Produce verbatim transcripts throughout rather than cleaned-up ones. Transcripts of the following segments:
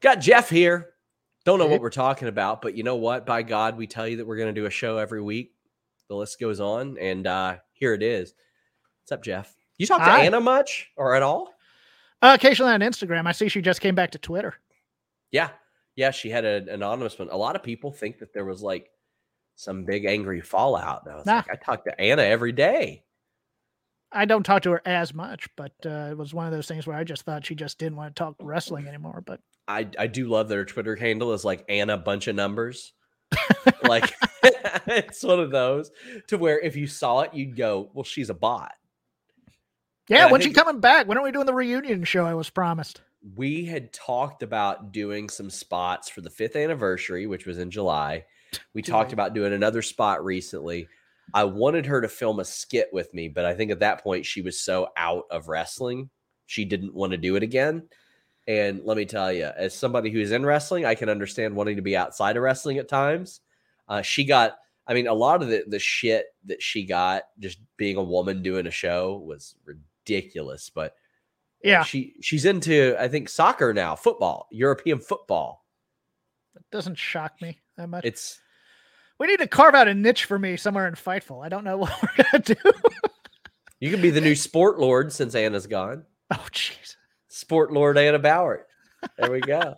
Got Jeff here. Don't know what we're talking about, but you know what? By God, we tell you that we're going to do a show every week. The list goes on, and uh, here it is. What's up, Jeff? You talk to Hi. Anna much or at all? Uh, occasionally on Instagram. I see she just came back to Twitter. Yeah. Yeah, she had an anonymous one. A lot of people think that there was like some big angry fallout. And I was Nah. like, I talk to Anna every day. I don't talk to her as much, but uh, it was one of those things where I just thought she just didn't want to talk wrestling anymore. But I, I do love that her Twitter handle is like Anna bunch of numbers. Like it's one of those to where if you saw it, you'd go, well, she's a bot. Yeah, when's she coming back? When are we doing the reunion show I was promised? We had talked about doing some spots for the fifth anniversary, which was in July. We talked about doing another spot recently. I wanted her to film a skit with me, but I think at that point she was so out of wrestling, she didn't want to do it again. And let me tell you, as somebody who's in wrestling, I can understand wanting to be outside of wrestling at times. Uh, she got, I mean, a lot of the, the shit that she got just being a woman doing a show was ridiculous, but yeah, she she's into, I think, soccer now, football, European football. That doesn't shock me that much. It's we need to carve out a niche for me somewhere in Fightful. I don't know what we're gonna do. You can be the new sport lord since Anna's gone. Oh, jeez. Sport lord Anna Bauer. There we go.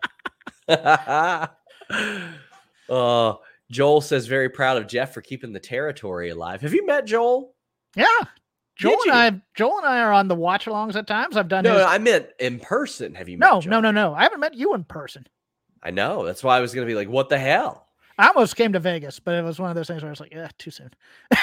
uh, Joel says, very proud of Jeff for keeping the territory alive. Have you met Joel? Yeah. Joel and I, Joel and I are on the watch alongs at times. I've done. No, his... no, I meant in person. Have you met No, Joel? no, no, no. I haven't met you in person. I know. That's why I was going to be like, what the hell? I almost came to Vegas, but it was one of those things where I was like, yeah, too soon.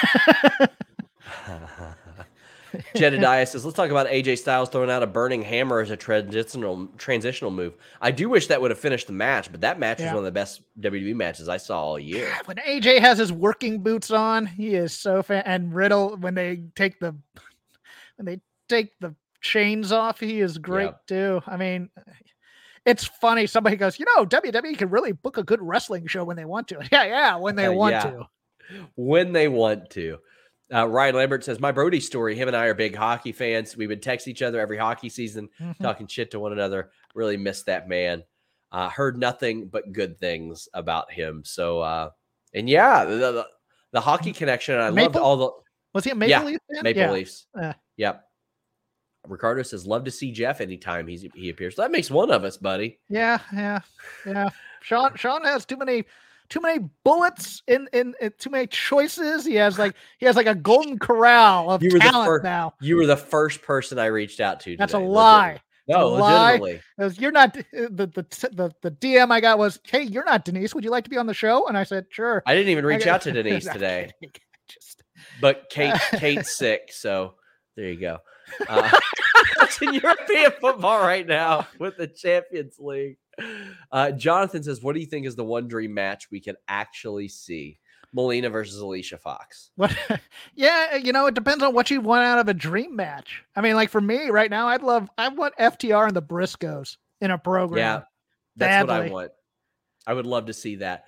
Jedediah says, let's talk about A J Styles throwing out a burning hammer as a transitional transitional move. I do wish that would have finished the match, but that match yeah. was one of the best W W E matches I saw all year. God, when A J has his working boots on, he is so fan. And Riddle, when they take the when they take the chains off, he is great yep. too. I mean, it's funny. Somebody goes, you know, W W E can really book a good wrestling show when they want to. Yeah, yeah, when they uh, want yeah. to. When they want to. Uh, Ryan Lambert says, my Brody story, him and I are big hockey fans. We would text each other every hockey season, mm-hmm. talking shit to one another. Really missed that man. Uh, heard nothing but good things about him. So, uh, and yeah, the, the, the hockey connection. I Maple? loved all the. Was he a Maple yeah, Leafs fan? Maple yeah. Leafs. Uh. Yep. Ricardo says, love to see Jeff anytime he's, he appears. So that makes one of us, buddy. Yeah, yeah, yeah. Sean, Sean has too many. Too many bullets in, in in too many choices. He has like he has like a golden corral of you were talent the first, now. You were the first person I reached out to. That's today. a lie. No, a lie. legitimately. Was, you're not the, the the the D M I got was, hey, you're not Denise. Would you like to be on the show? And I said, sure. I didn't even reach got, out to Denise today. Just... But Kate Kate's sick, so there you go. Uh, watching European football right now with the Champions League. Uh, Jonathan says, what do you think is the one dream match we can actually see? Melina versus Alicia Fox. What? Yeah, you know, it depends on what you want out of a dream match. I mean, like for me right now, I'd love, I want F T R and the Briscoes in a program. Yeah, that's badly. what I want. I would love to see that.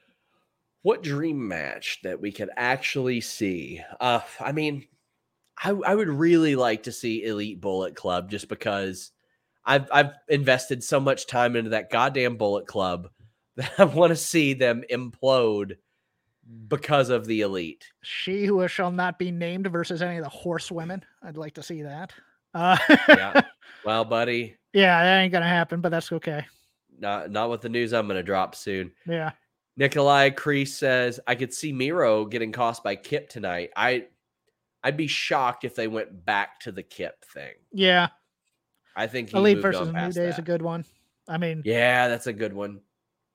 What dream match that we could actually see? Uh, I mean, I, I would really like to see Elite Bullet Club just because I've I've invested so much time into that goddamn Bullet Club that I want to see them implode because of the Elite. She who shall not be named versus any of the horsewomen. I'd like to see that. Uh, yeah. Well, buddy. Yeah, that ain't gonna happen, but that's okay. Not not with the news I'm gonna drop soon. Yeah. Nikolai Kreese says, I could see Miro getting cost by Kip tonight. I I'd be shocked if they went back to the Kip thing. Yeah. I think he Elite moved versus on New past Day that. is a good one. I mean, yeah, that's a good one.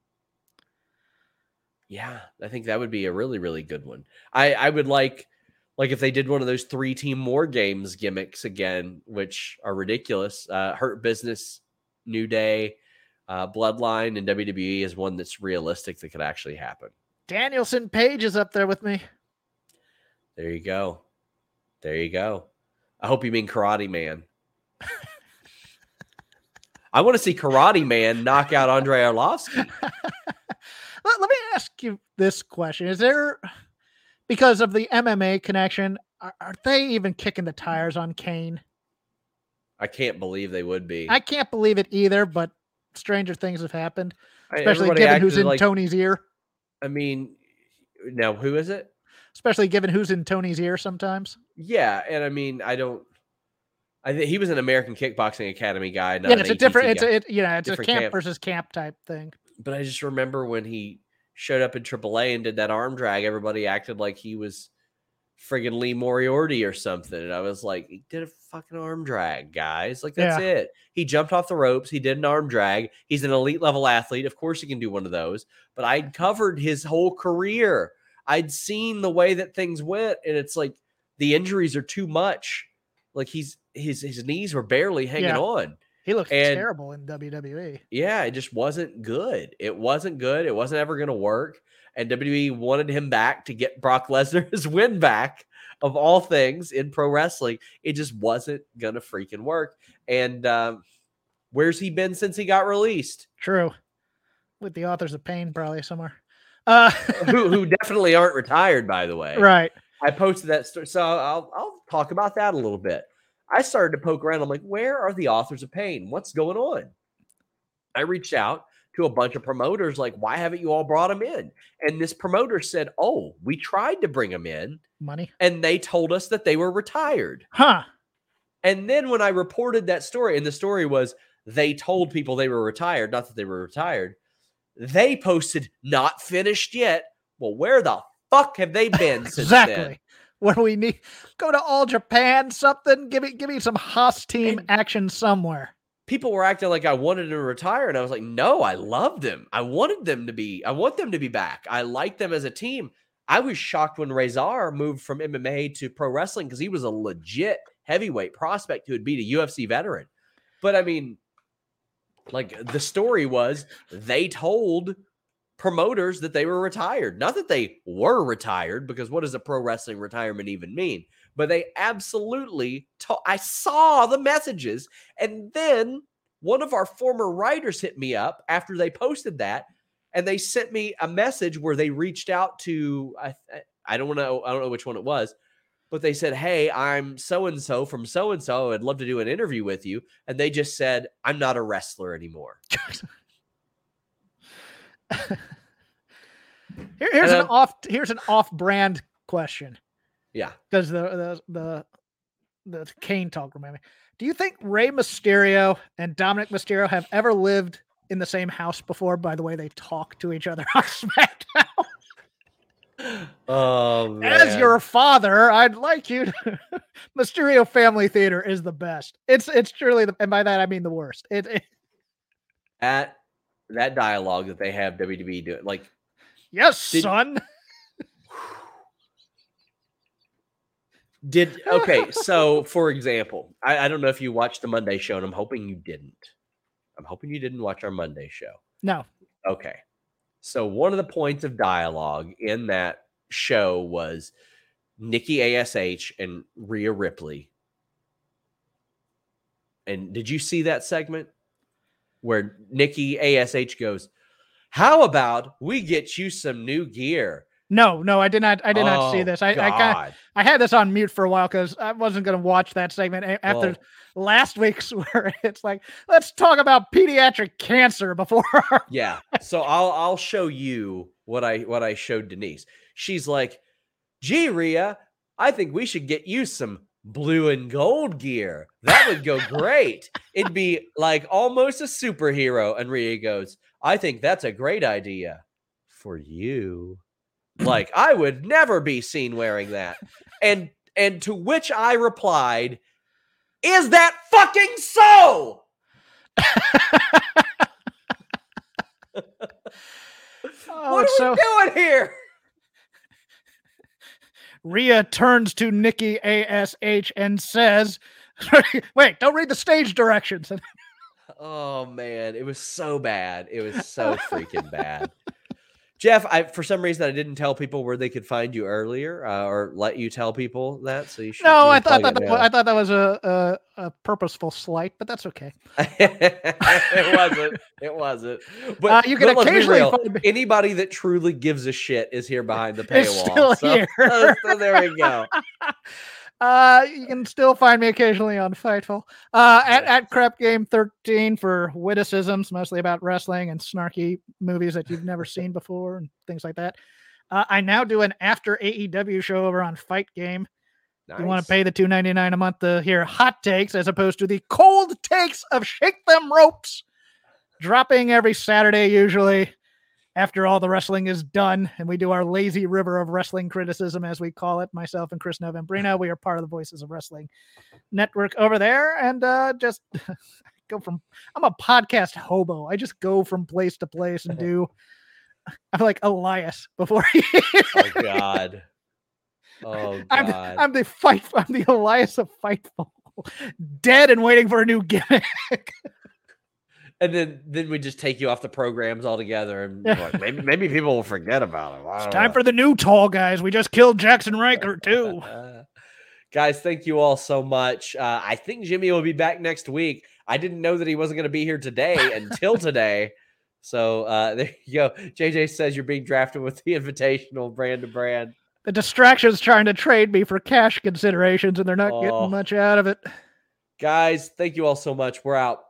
Yeah, I think that would be a really, really good one. I, I would like, like if they did one of those three team war games gimmicks again, which are ridiculous. Uh, Hurt Business, New Day, uh, Bloodline, and W W E is one that's realistic that could actually happen. Danielson Page is up there with me. There you go. There you go. I hope you mean Karate Man. I want to see Karate Man knock out Andre Arlovsky. Let, let me ask you this question. Is there, because of the M M A connection, are, are they even kicking the tires on Kane? I can't believe they would be. I can't believe it either, but stranger things have happened, especially Everybody given who's in like, Tony's ear. I mean, now who is it? Especially given who's in Tony's ear sometimes. Yeah, and I mean, I don't. I think he was an American Kickboxing Academy guy. Not yeah, it's a different. It's a it, you know, it's a camp, camp versus camp type thing. But I just remember when he showed up in triple A and did that arm drag, everybody acted like he was friggin' Lee Moriarty or something. And I was like, he did a fucking arm drag, guys. Like, that's yeah. it. He jumped off the ropes. He did an arm drag. He's an elite level athlete. Of course he can do one of those. But I'd covered his whole career. I'd seen the way that things went. And it's like the injuries are too much. Like he's his his knees were barely hanging yeah. on. He looked and, terrible in W W E. Yeah, it just wasn't good. It wasn't good. It wasn't ever going to work. And W W E wanted him back to get Brock Lesnar's win back, of all things, in pro wrestling. It just wasn't going to freaking work. And um, where's he been since he got released? True. With the Authors of Pain, probably somewhere. Uh, who, who definitely aren't retired, by the way. Right. I posted that story. So I'll, I'll talk about that a little bit. I started to poke around. I'm like, where are the Authors of Pain? What's going on? I reached out to a bunch of promoters, like, why haven't you all brought them in? And this promoter said, oh, we tried to bring them in. Money. And they told us that they were retired. Huh. And then when I reported that story, and the story was they told people they were retired, not that they were retired, they posted not finished yet. Well, where the fuck have they been since exactly. then? What do we need? Go to All Japan, something. Give me, give me some Haas team and action somewhere. People were acting like I wanted them to retire, and I was like, no, I loved them. I wanted them to be. I want them to be back. I like them as a team. I was shocked when Razor moved from M M A to pro wrestling because he was a legit heavyweight prospect who had beat a U F C veteran. But I mean, like the story was, they told promoters that they were retired. Not that they were retired, because what does a pro wrestling retirement even mean? But they absolutely ta- I saw the messages. And then one of our former writers hit me up after they posted that, and they sent me a message where they reached out to, I, I don't know, I don't know which one it was, but they said, hey, I'm so-and-so from so-and-so. I'd love to do an interview with you. And they just said, I'm not a wrestler anymore. Here, here's an off here's an off-brand question. Yeah. Because the, the the the Kane talk reminded me. Do you think Rey Mysterio and Dominic Mysterio have ever lived in the same house before, by the way they talk to each other on SmackDown? Oh, man. As your father, I'd like you to Mysterio Family Theater is the best. It's it's truly the, and by that I mean the worst. It, it at that dialogue that they have W W E doing, like, yes, did, son. Did okay, so for example, I, I don't know if you watched the Monday show, and I'm hoping you didn't. I'm hoping you didn't watch our Monday show. No. Okay. So one of the points of dialogue in that show was Nikki A S H and Rhea Ripley. And did you see that segment where Nikki A S H goes, how about we get you some new gear? No, no, I did not. I did oh, not see this. I, I kind I had this on mute for a while because I wasn't going to watch that segment after well, last week's where it's like, let's talk about pediatric cancer before. Yeah. So I'll I'll show you what I what I showed Denise. She's like, gee, Rhea, I think we should get you some blue and gold gear. That would go great. It'd be like almost a superhero. And Rhea goes, I think that's a great idea for you. Like, I would never be seen wearing that. And and to which I replied, is that fucking so? Oh, what are so... we doing here? Rhea turns to Nikki A S H and says, wait, don't read the stage directions. Oh, man. It was so bad. It was so freaking bad. Jeff, I for some reason I didn't tell people where they could find you earlier, uh, or let you tell people that. So you should. No, I thought, I thought that was, I thought that was a, a a purposeful slight, but that's okay. It wasn't. It wasn't. But uh, you can but occasionally real, find me. Anybody that truly gives a shit is here behind the paywall. It's still so, here. so there we go. Uh, you can still find me occasionally on Fightful. Uh, at, at Crap Game thirteen for witticisms, mostly about wrestling and snarky movies that you've never seen before and things like that. Uh, I now do an after A E W show over on Fight Game. Nice. You want to pay the two ninety-nine a month to hear hot takes as opposed to the cold takes of Shake Them Ropes, dropping every Saturday usually after all the wrestling is done, and we do our lazy river of wrestling criticism, as we call it, myself and Chris Novembrino. We are part of the Voices of Wrestling network over there, and uh, just go from, I'm a podcast hobo. I just go from place to place and do, I'm like Elias before he... Oh, God. Oh, God. I'm the, I'm the fight, I'm the Elias of Fightful. Dead and waiting for a new gimmick. And then, then we just take you off the programs altogether, and like, maybe maybe people will forget about it. It's time know. for the new tall guys. We just killed Jackson Riker too. Guys, thank you all so much. Uh, I think Jimmy will be back next week. I didn't know that he wasn't going to be here today until today. So uh, there you go. J J says you're being drafted with the Invitational brand to brand. The distraction's trying to trade me for cash considerations, and they're not oh. getting much out of it. Guys, thank you all so much. We're out.